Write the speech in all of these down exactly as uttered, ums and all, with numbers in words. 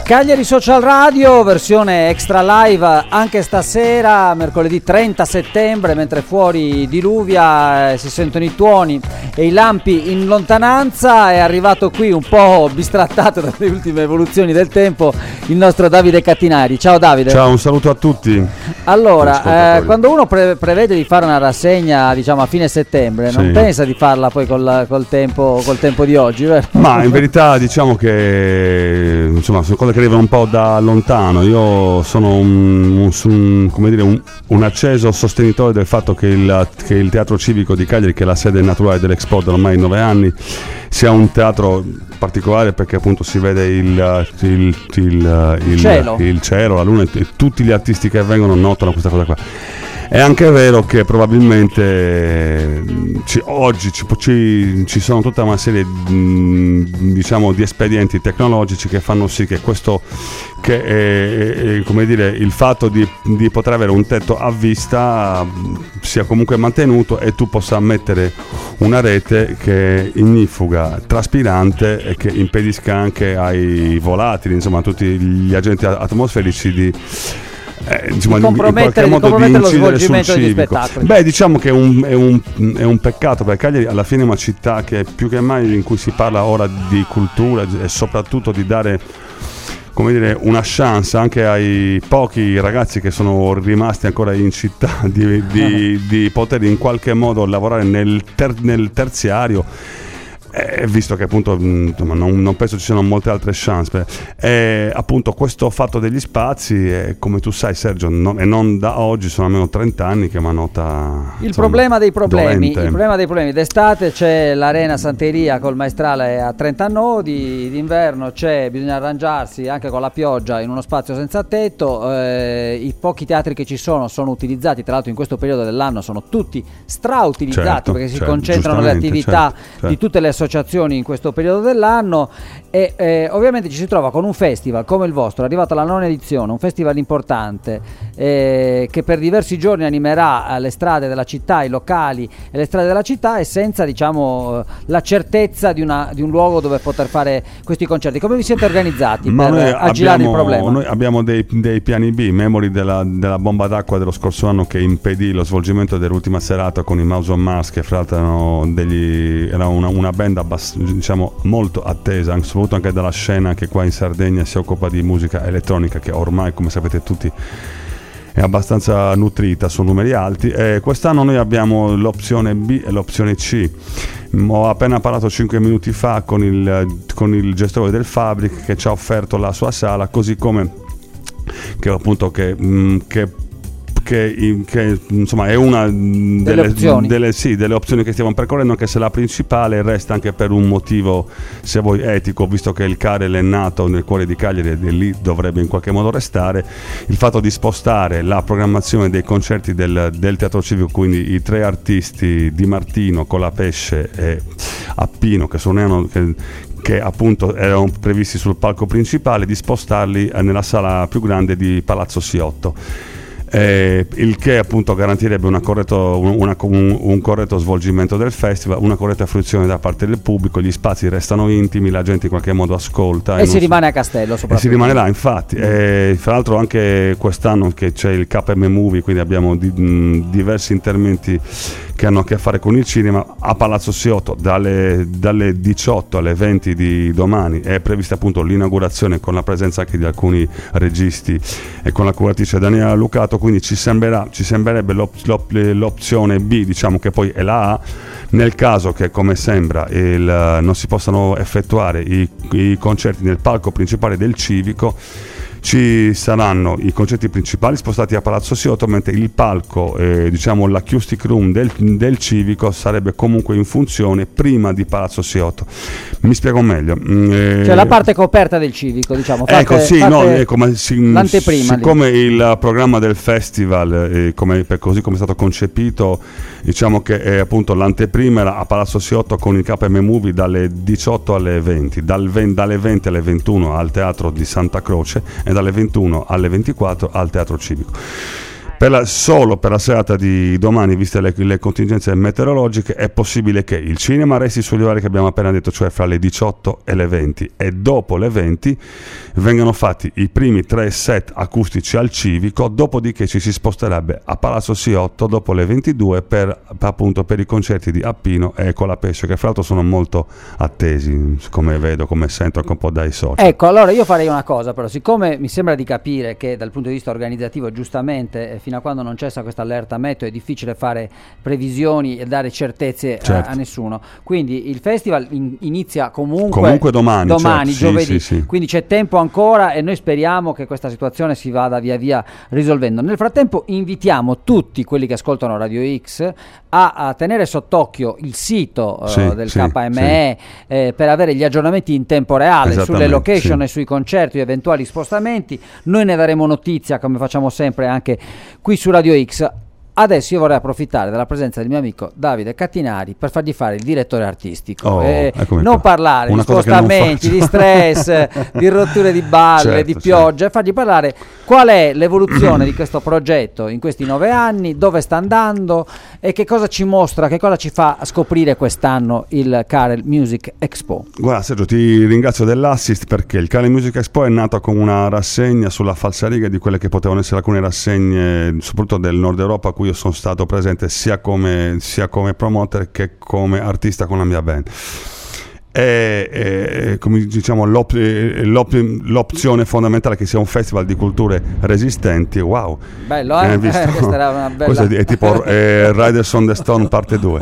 Cagliari Social Radio, versione extra live anche stasera, mercoledì trenta settembre, mentre fuori diluvia, eh, si sentono i tuoni e i lampi in lontananza. È arrivato qui un po' bistrattato dalle ultime evoluzioni del tempo il nostro Davide Cattinari. Ciao Davide. Ciao, un saluto a tutti. Allora, eh, quando uno pre- prevede di fare una rassegna, diciamo a fine settembre, non sì. pensa di farla poi col, col, tempo, col tempo di oggi, vero? Ma in verità diciamo che insomma sono cose che arrivano un po' da lontano. Io sono un, un, come dire, un, un acceso sostenitore del fatto che il, che il Teatro Civico di Cagliari, che è la sede naturale dell'Expo da ormai nove anni, sia un teatro particolare perché appunto si vede il, il, il, il, il, cielo. il cielo, la luna, e tutti gli artisti che vengono notano questa cosa qua. È anche vero che probabilmente ci, oggi ci, ci, ci sono tutta una serie mh, diciamo di espedienti tecnologici che fanno sì che questo che è, è, come dire, il fatto di, di poter avere un tetto a vista sia comunque mantenuto e tu possa mettere una rete che è ignifuga, traspirante e che impedisca anche ai volatili, insomma a tutti gli agenti atmosferici di Eh, diciamo, di compromettere, in qualche modo di di lo svolgimento sul degli civico. spettacoli. Beh, diciamo che è un, è, un, è un peccato, perché Cagliari alla fine è una città che più che mai in cui si parla ora di cultura e soprattutto di dare, come dire, una chance anche ai pochi ragazzi che sono rimasti ancora in città di, di, di poter in qualche modo lavorare nel, ter, nel terziario. Eh, visto che appunto insomma, non, non penso ci siano molte altre chance, eh, appunto questo fatto degli spazi, eh, come tu sai Sergio, no, e non da oggi, sono almeno trenta anni che mi nota il insomma, problema dei problemi dolente. Il problema dei problemi d'estate c'è l'Arena Santeria col maestrale a trenta nodi, d'inverno c'è, bisogna arrangiarsi anche con la pioggia in uno spazio senza tetto, eh, i pochi teatri che ci sono sono utilizzati, tra l'altro in questo periodo dell'anno sono tutti strautilizzati, certo, perché si certo, concentrano le attività certo, certo. di tutte le associazioni in questo periodo dell'anno e eh, ovviamente ci si trova con un festival come il vostro, è arrivato alla nona edizione, un festival importante eh, che per diversi giorni animerà le strade della città, i locali e le strade della città, e senza diciamo la certezza di, una, di un luogo dove poter fare questi concerti. Come vi siete organizzati Ma per aggirare il problema? Noi abbiamo dei, dei piani B, memori della, della bomba d'acqua dello scorso anno che impedì lo svolgimento dell'ultima serata con i Mouse on Mars, che fra l'altro erano degli, era una, una band abbast- diciamo molto attesa, soprattutto anche dalla scena che qua in Sardegna si occupa di musica elettronica, che ormai, come sapete tutti, è abbastanza nutrita, sono numeri alti. E quest'anno noi abbiamo l'opzione B e l'opzione C. Ho appena parlato cinque minuti fa con il, con il gestore del Fabric, che ci ha offerto la sua sala, così come che appunto che, mh, che Che, che insomma è una delle, delle, opzioni. Delle, sì, delle opzioni che stiamo percorrendo, anche se la principale resta, anche per un motivo se vuoi etico, visto che il Carel è nato nel cuore di Cagliari e lì dovrebbe in qualche modo restare, il fatto di spostare la programmazione dei concerti del, del Teatro Civico, quindi i tre artisti Di Martino, Colapesce e Appino, che suonano che, che appunto erano previsti sul palco principale, di spostarli nella sala più grande di Palazzo Siotto. Eh, il che appunto garantirebbe una corretto, una, un, un corretto svolgimento del festival, una corretta fruizione da parte del pubblico, gli spazi restano intimi, la gente in qualche modo ascolta e, e si rimane a Castello soprattutto. E si rimane là, infatti. E, fra l'altro anche quest'anno che c'è il K M Movie, quindi abbiamo di, mh, diversi interventi che hanno a che fare con il cinema a Palazzo Siotto dalle, dalle diciotto alle venti di domani. È prevista appunto l'inaugurazione con la presenza anche di alcuni registi e con la curatrice Daniela Lucato, quindi ci sembrerà, ci sembrerebbe l'op, l'op, l'opzione B, diciamo, che poi è la A, nel caso che, come sembra, il, non si possano effettuare i, i concerti nel palco principale del Civico. Ci saranno i concerti principali spostati a Palazzo Siotto, mentre il palco, eh, diciamo l'acoustic room del, del Civico, sarebbe comunque in funzione prima di Palazzo Siotto. Mi spiego meglio. Eh, cioè la parte coperta del Civico, diciamo. Fate, ecco, sì, fate no, ecco, ma si, l'anteprima. Siccome lì. il programma del festival, eh, come, per così come è stato concepito, diciamo che è appunto l'anteprima era a Palazzo Siotto con il K M Movie dalle diciotto alle venti, dal venti, dalle venti alle ventuno al Teatro di Santa Croce e dalle ventuno alle ventiquattro al Teatro Civico. Per la, solo per la serata di domani, viste le, le contingenze meteorologiche, è possibile che il cinema resti sugli orari che abbiamo appena detto, cioè fra le diciotto e le venti, e dopo le venti vengano fatti i primi tre set acustici al Civico, dopodiché ci si sposterebbe a Palazzo Siotto dopo le ventidue per, appunto, per i concerti di Appino e Colapesce, che fra l'altro sono molto attesi, come vedo, come sento anche un po' dai social. Ecco, allora io farei una cosa, però, siccome mi sembra di capire che dal punto di vista organizzativo, giustamente, fino a quando non cessa questa allerta meteo è difficile fare previsioni e dare certezze certo. a, a nessuno, quindi il festival in, inizia comunque, comunque domani, domani certo. giovedì, sì, sì, sì. Quindi c'è tempo ancora e noi speriamo che questa situazione si vada via via risolvendo. Nel frattempo invitiamo tutti quelli che ascoltano Radio X a, a tenere sott'occhio il sito sì, uh, del sì, K M E sì. eh, per avere gli aggiornamenti in tempo reale sulle location sì. e sui concerti e eventuali spostamenti. Noi ne daremo notizia, come facciamo sempre anche qui su Radio X. Adesso io vorrei approfittare della presenza del mio amico Davide Cattinari per fargli fare il direttore artistico, oh, eh, non qua. parlare Una di spostamenti, di stress, di rotture di balle, certo, di pioggia, certo. fargli parlare qual è l'evoluzione di questo progetto in questi nove anni, dove sta andando e che cosa ci mostra, che cosa ci fa scoprire quest'anno il Carel Music Expo. Guarda Sergio, ti ringrazio dell'assist, perché il Carel Music Expo è nato come una rassegna sulla falsariga di quelle che potevano essere alcune rassegne, soprattutto del Nord Europa, a cui io sono stato presente sia come, sia come promoter che come artista con la mia band. E, e come diciamo l'op, l'op, l'opzione fondamentale che sia un festival di culture resistenti. Wow, bello, eh? visto? Eh, questa era una bella... Questo è, è tipo eh, Riders on the Stone parte due.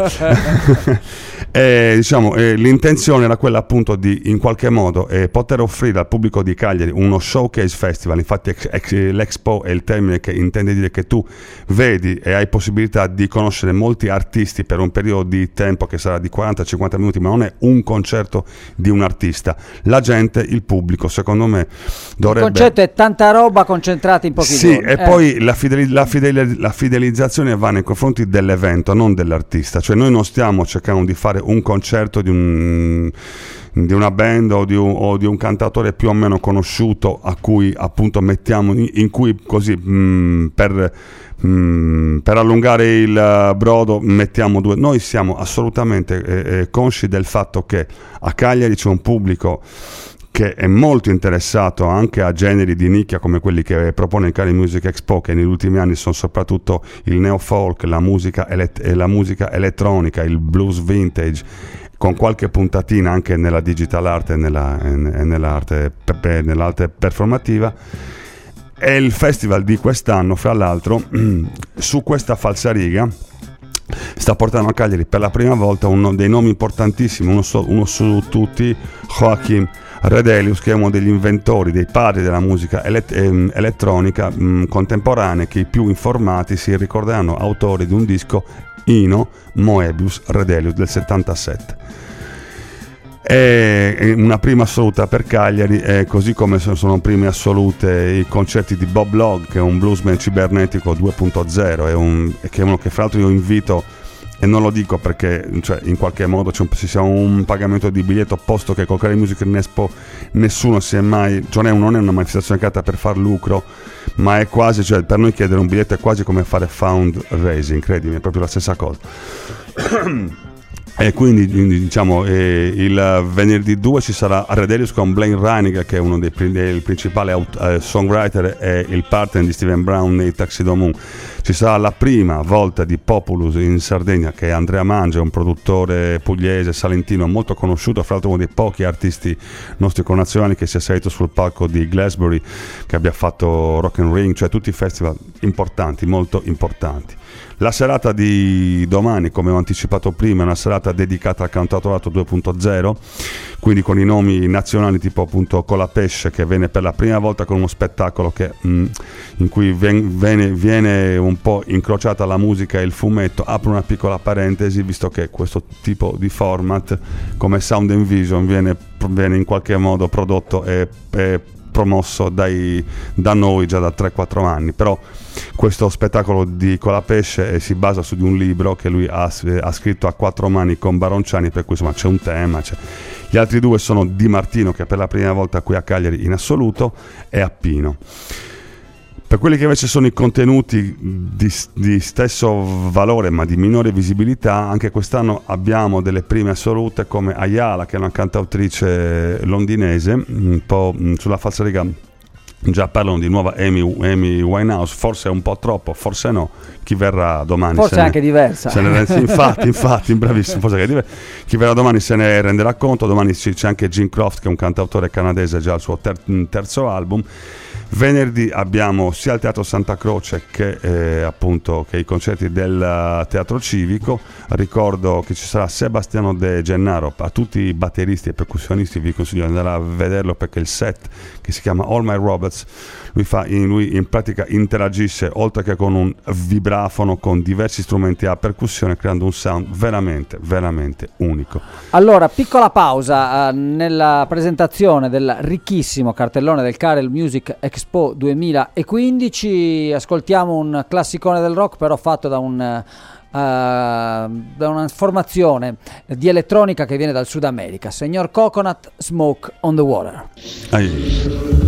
E, diciamo, eh, l'intenzione era quella appunto di in qualche modo eh, poter offrire al pubblico di Cagliari uno showcase festival. Infatti ex, ex, l'Expo è il termine che intende dire che tu vedi e hai possibilità di conoscere molti artisti per un periodo di tempo che sarà di quaranta cinquanta minuti, ma non è un concerto di un artista. La gente, il pubblico, secondo me dovrebbe... Il concetto è tanta roba concentrata in pochi sì, giorni. E eh. poi la, fideli- la, fideli- la fidelizzazione va nei confronti dell'evento, non dell'artista. Cioè noi non stiamo cercando di fare un concerto di un di una band o di, un, o di un cantautore più o meno conosciuto a cui appunto mettiamo in, in cui così mh, per mh, per allungare il brodo mettiamo due. Noi siamo assolutamente eh, eh, consci del fatto che a Cagliari c'è un pubblico che è molto interessato anche a generi di nicchia come quelli che propone il Carel Music Expo, che negli ultimi anni sono soprattutto il neo folk, la musica, elett- la musica elettronica, il blues vintage, con qualche puntatina anche nella digital art e nella, e nell'arte, pe- nell'arte performativa. E il festival di quest'anno, fra l'altro, su questa falsariga sta portando a Cagliari per la prima volta uno dei nomi importantissimi, uno, so, uno su tutti, Joachim Redelius, che è uno degli inventori, dei padri della musica elet- ehm, elettronica mh, contemporanea, che i più informati si ricorderanno autori di un disco Ino Moebius Redelius del settantasette. È una prima assoluta per Cagliari, eh, così come sono prime assolute i concerti di Bob Log, che è un bluesman cibernetico due punto zero, è un, che è uno che fra l'altro io invito, e non lo dico perché cioè, in qualche modo c'è un, ci sia un pagamento di biglietto, posto che col Carel Music Expo nessuno si è mai, cioè non è, non è una manifestazione creata per far lucro, ma è quasi, cioè per noi chiedere un biglietto è quasi come fare fundraising, credimi, è proprio la stessa cosa. E quindi diciamo eh, il venerdì due ci sarà Redelius con Blaine Reiniger, che è uno dei, dei principali out, eh, songwriter e il partner di Steven Brown nei Tuxedo Moon. Ci sarà la prima volta di Populus in Sardegna, che è Andrea Mangia, un produttore pugliese, salentino, molto conosciuto, fra l'altro uno dei pochi artisti nostri connazionali che si è salito sul palco di Glastonbury, che abbia fatto Rock and Ring, cioè tutti i festival importanti, molto importanti. La serata di domani, come ho anticipato prima, è una serata dedicata al cantautorato due punto zero, quindi con i nomi nazionali tipo appunto Colapesce, che viene per la prima volta con uno spettacolo che, mh, in cui ven- viene, viene un po' incrociata la musica e il fumetto. Apro una piccola parentesi, visto che questo tipo di format come Sound and Vision viene, viene in qualche modo prodotto e, e promosso dai, da noi già da tre quattro anni, però questo spettacolo di Colapesce eh, si basa su di un libro che lui ha, eh, ha scritto a quattro mani con Baronciani, per cui insomma c'è un tema, c'è. Gli altri due sono Di Martino, che è per la prima volta qui a Cagliari in assoluto, e Appino. Per quelli che invece sono i contenuti di, di stesso valore ma di minore visibilità, anche quest'anno abbiamo delle prime assolute come Ayala, che è una cantautrice londinese, un po' sulla falsariga. Già parlano di nuova Amy, Amy Winehouse, forse è un po' troppo, forse no. Chi verrà domani forse è anche ne, diversa se ne, infatti, infatti, bravissimo, forse è diversa. Chi verrà domani se ne renderà conto. Domani c'è anche Jim Croft, che è un cantautore canadese, già al suo ter- terzo album. Venerdì abbiamo sia il Teatro Santa Croce che eh, appunto che i concerti del Teatro Civico. Ricordo che ci sarà Sebastiano De Gennaro. A tutti i batteristi e percussionisti vi consiglio di andare a vederlo, perché il set, che si chiama All My Robots, lui, fa in, lui in pratica interagisce, oltre che con un vibrafono, con diversi strumenti a percussione, creando un sound veramente veramente unico. Allora, piccola pausa uh, nella presentazione del ricchissimo cartellone del Carel Music Expo duemilaquindici. Ascoltiamo un classicone del rock, però fatto da un uh, da una formazione di elettronica che viene dal Sud America. Signor Coconut, Smoke on the Water. Ai.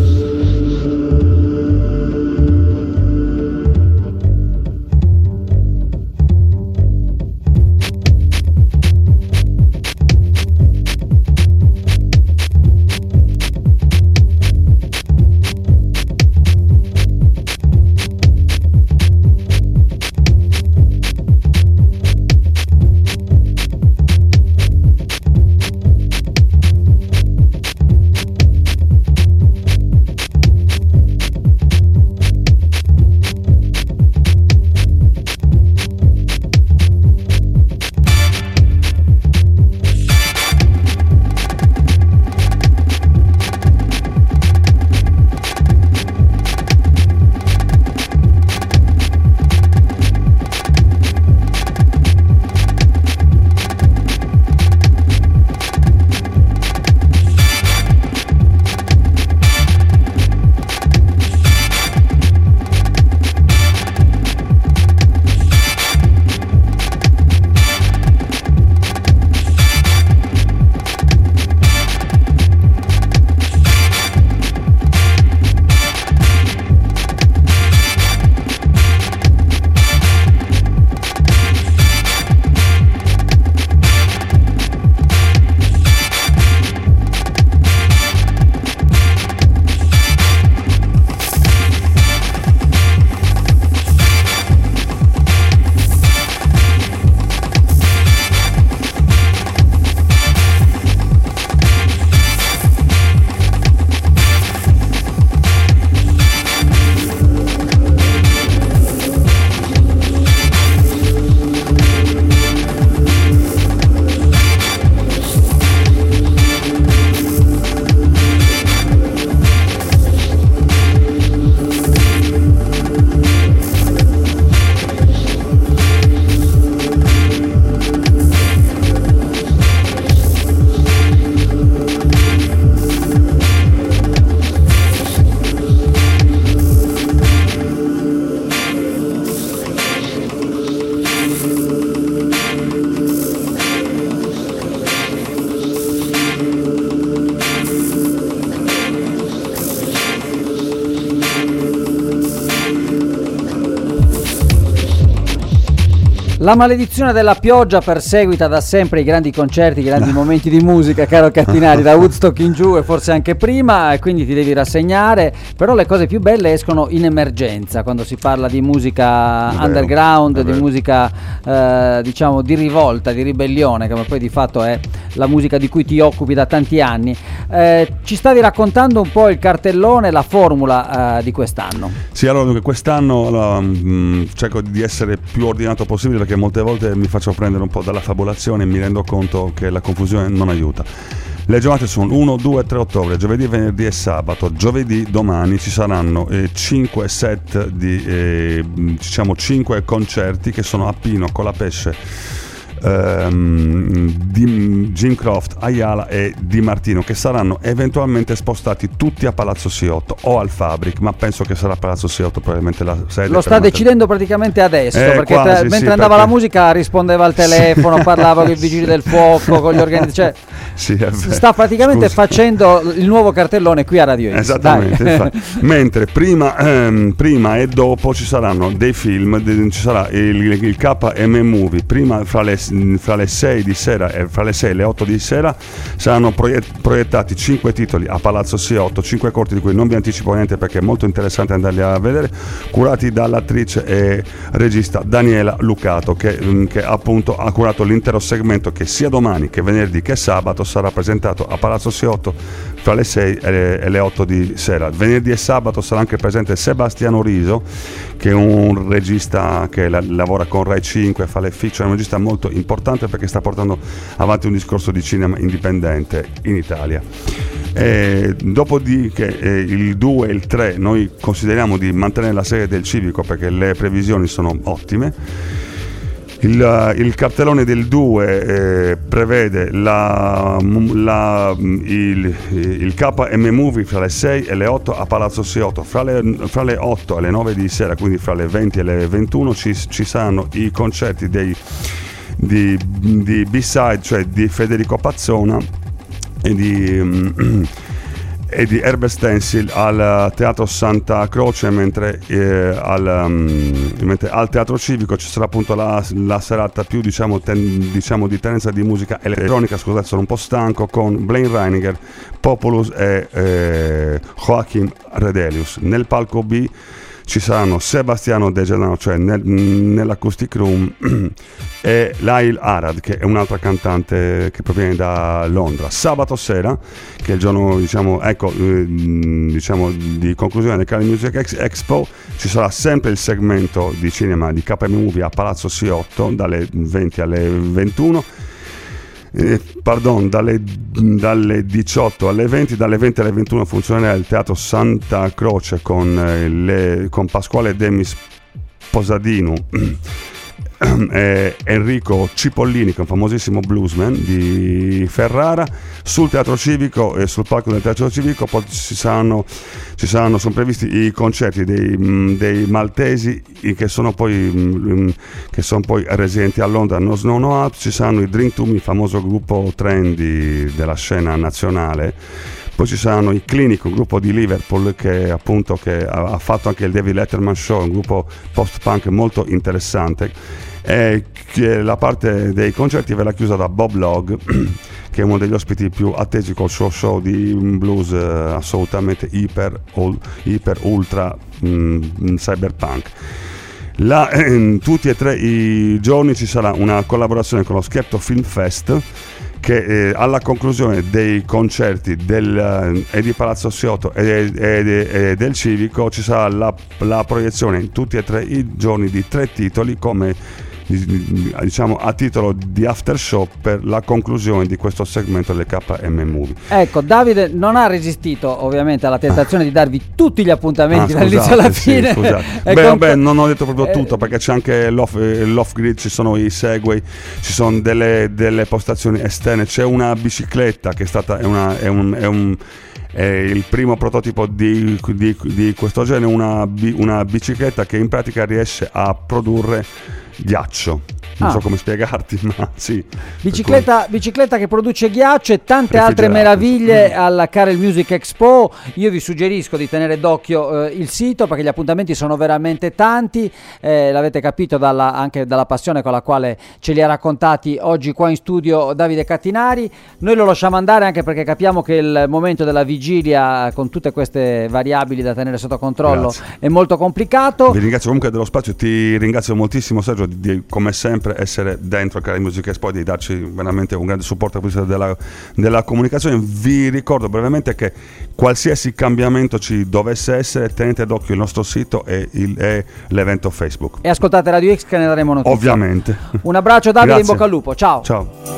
La maledizione della pioggia perseguita da sempre i grandi concerti, i grandi momenti di musica, caro Cattinari, da Woodstock in giù e forse anche prima, e quindi ti devi rassegnare. Però le cose più belle escono in emergenza, quando si parla di musica vero, underground, di musica eh, diciamo di rivolta, di ribellione, che poi di fatto è la musica di cui ti occupi da tanti anni. Eh, ci stavi raccontando un po' il cartellone, la formula eh, di quest'anno. Sì, allora dunque, quest'anno allora, mh, cerco di essere più ordinato possibile, perché molte volte mi faccio prendere un po' dalla fabolazione e mi rendo conto che la confusione non aiuta. Le giornate sono uno, due e tre ottobre, giovedì, venerdì e sabato. Giovedì, domani, ci saranno eh, cinque set di eh, diciamo cinque concerti che sono a Pino, Colapesce, ehm, di Jim Croft, Ayala e Di Martino, che saranno eventualmente spostati tutti a Palazzo Siotto o al Fabric, ma penso che sarà Palazzo Siotto probabilmente la sede. Lo sta decidendo praticamente adesso, eh, perché quasi, tra, mentre sì, andava perché... la musica rispondeva al telefono, parlava con i vigili del fuoco, con gli organizzatori, cioè Sì, è vero. Sta praticamente Scusa. facendo il nuovo cartellone qui a Radio X. Esattamente. Mentre prima, ehm, prima e dopo ci saranno dei film, de- ci sarà il, il K M Movie. Prima fra le, fra le sei di sera e fra le sei e le otto di sera saranno proiett- proiettati cinque titoli a Palazzo C otto, cinque corti di cui non vi anticipo niente perché è molto interessante andarli a vedere, curati dall'attrice e regista Daniela Lucato, che, che appunto ha curato l'intero segmento che sia domani che venerdì che sabato sarà presentato a Palazzo C otto fra le sei e le, e le otto di sera. Venerdì e sabato sarà anche presente Sebastiano Riso, che è un regista che la, lavora con Rai cinque, fa le fiction, è un regista molto importante perché sta portando avanti un discorso di cinema indipendente in Italia. E dopodiché eh, il due e il tre noi consideriamo di mantenere la serie del Civico perché le previsioni sono ottime. Il, il cartellone del due eh, prevede la, la, il, il K M Movie fra le sei e le otto a Palazzo C otto, fra le, fra le otto e le nove di sera, quindi fra le venti e le ventuno ci, ci saranno i concerti dei, di, di B-Side, cioè di Federico Pazzona e di... e di Herbert Stencil al Teatro Santa Croce, mentre, eh, al, um, mentre al Teatro Civico ci sarà appunto la, la serata più diciamo, ten, diciamo di tendenza di musica elettronica, scusate sono un po' stanco, con Blaine Reiniger, Populus e eh, Joachim Redelius. Nel palco B ci saranno Sebastiano De Gennaro, cioè nel, nell'Acoustic Room, e Lail Arad, che è un'altra cantante che proviene da Londra. Sabato sera, che è il giorno diciamo, ecco, eh, diciamo di conclusione del Cali Music Expo, ci sarà sempre il segmento di cinema di K M Movie a Palazzo C otto dalle venti alle ventuno. Eh, pardon, dalle, dalle diciotto alle venti, dalle venti alle ventuno funzionerà il Teatro Santa Croce con, eh, le, con Pasquale Demis Posadino e Enrico Cipollini, che è un famosissimo bluesman di Ferrara. Sul Teatro Civico e sul palco del Teatro Civico poi ci saranno, ci saranno sono previsti i concerti dei, dei maltesi che sono poi che sono poi residenti a Londra, No Snow No Alps. Ci saranno i Drink to Me, famoso gruppo trendy della scena nazionale. Poi ci saranno i Clinic, un gruppo di Liverpool che appunto che ha fatto anche il David Letterman Show, un gruppo post-punk molto interessante. E che la parte dei concerti verrà chiusa da Bob Log, che è uno degli ospiti più attesi col suo show di blues eh, assolutamente iper, iper ultra mh, cyberpunk. La, eh, tutti e tre i giorni ci sarà una collaborazione con lo Scherzo Film Fest, che eh, alla conclusione dei concerti del, eh, di Palazzo C otto e, e, e del Civico ci sarà la, la proiezione in tutti e tre i giorni di tre titoli come diciamo a titolo di after show per la conclusione di questo segmento del K M Movie. Ecco, Davide non ha resistito ovviamente alla tentazione ah. di darvi tutti gli appuntamenti ah, dall'inizio alla fine. Sì, beh, con... vabbè, non ho detto proprio tutto, perché c'è anche l'off, l'off grid, ci sono i Segway, ci sono delle, delle postazioni esterne, c'è una bicicletta che è stata è una, è un, è un è il primo prototipo di, di, di questo genere, una, una bicicletta che in pratica riesce a produrre ghiaccio. Non ah. so come spiegarti, ma sì. Bicicletta, bicicletta che produce ghiaccio e tante altre meraviglie mm. alla Carel Music Expo. Io vi suggerisco di tenere d'occhio eh, il sito, perché gli appuntamenti sono veramente tanti. Eh, l'avete capito dalla, anche dalla passione con la quale ce li ha raccontati oggi qua in studio Davide Cattinari. Noi lo lasciamo andare anche perché capiamo che il momento della vigilia, con tutte queste variabili da tenere sotto controllo, Grazie. È molto complicato. Vi ringrazio comunque dello spazio, ti ringrazio moltissimo Sergio di, di come sempre essere dentro Carel Music Expo, di darci veramente un grande supporto della, della comunicazione. Vi ricordo brevemente che qualsiasi cambiamento ci dovesse essere, tenete d'occhio il nostro sito e, il, e l'evento Facebook, e ascoltate Radio X che ne daremo notizia. Ovviamente. Un abbraccio Davide, in bocca al lupo, ciao ciao.